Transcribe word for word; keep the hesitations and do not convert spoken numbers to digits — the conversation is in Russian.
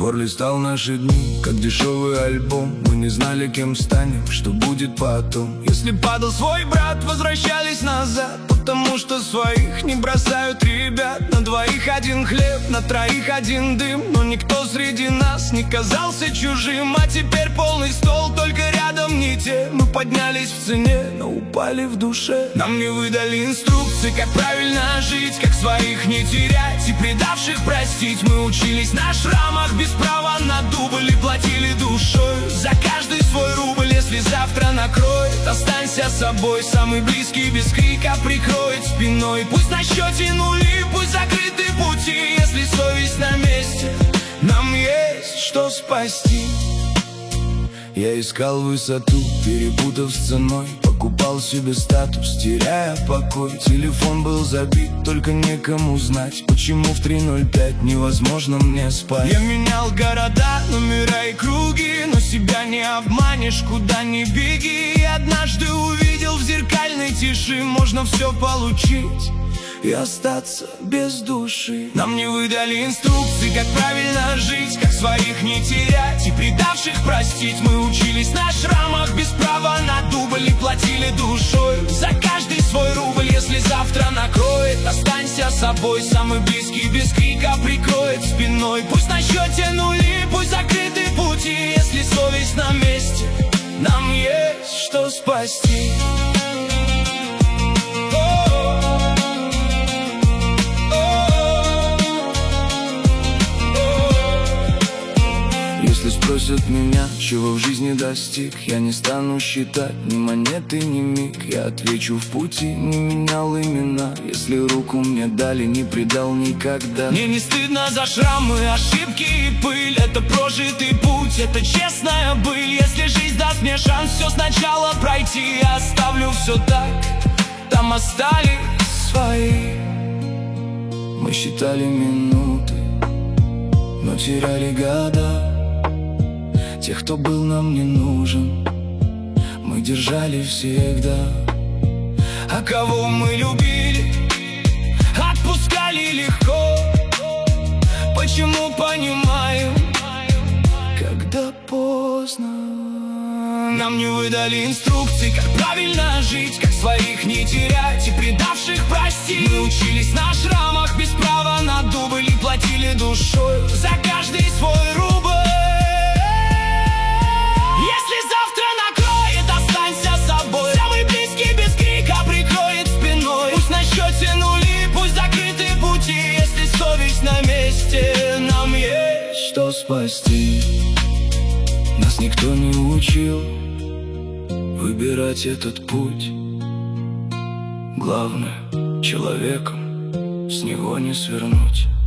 Двор листал наши дни, как дешевый альбом. Мы не знали, кем станем, что будет потом. Если падал свой брат, возвращались назад, потому что своих не бросают ребят. На двоих один хлеб, на троих один дым, но никто среди нас не казался чужим. А теперь полный стол, только рядом не те. Мы поднялись в цене, но упали в душе. Нам не выдали инструкции, как правильно жить, как своих не терять и предавших простить. Мы учились на шрамах, без права на дубль, и платили душой за каждый свой рубль. Если завтра накроет, останься собой. Самый близкий без крика прикроет спиной. Пусть на счете нули, пусть закрыты пути. Если совесть на месте, нам есть что спасти. Я искал высоту, перепутав с ценой. Покупал себе статус, теряя покой. Телефон был забит, только некому знать, почему в три ноль пять невозможно мне спать. Я менял города, номера и круги, но себя не обманешь, куда ни беги. И однажды увидел в зеркальной тиши, можно все получить и остаться без души. Нам не выдали инструкции, как правильно жить, как своих не терять и предавших простить. Мы учились на шрамах, без права на дубль, и платили душой за каждый свой рубль. Если завтра накроет, останься собой. Самый близкий без крика прикроет спиной. Пусть на счете нули, пусть закрыты пути. Если совесть на месте, нам есть что спасти. Если спросят меня, чего в жизни достиг, я не стану считать ни монеты, ни миг. Я отвечу: в пути не менял имена. Если руку мне дали, не предал никогда. Мне не стыдно за шрамы, ошибки и пыль. Это прожитый путь, это честная быль. Если жизнь даст мне шанс все сначала пройти, я оставлю все так, там остались свои. Мы считали минуты, но теряли года. Тех, кто был нам не нужен, мы держали всегда. А кого мы любили, отпускали легко. Почему понимаем, когда поздно? Нам не выдали инструкции, как правильно жить, как своих не терять и предавших простить. Мы учились на шрамах, без права на дубль, и платили душой за каждый свой рубль. Если завтра накроет, останься собой. Самый близкий без крика прикроет спиной. Пусть на счете нули, пусть закрыты пути. Если совесть на месте, нам есть что спасти. Нас никто не учил выбирать этот путь. Главное, человеком с него не свернуть.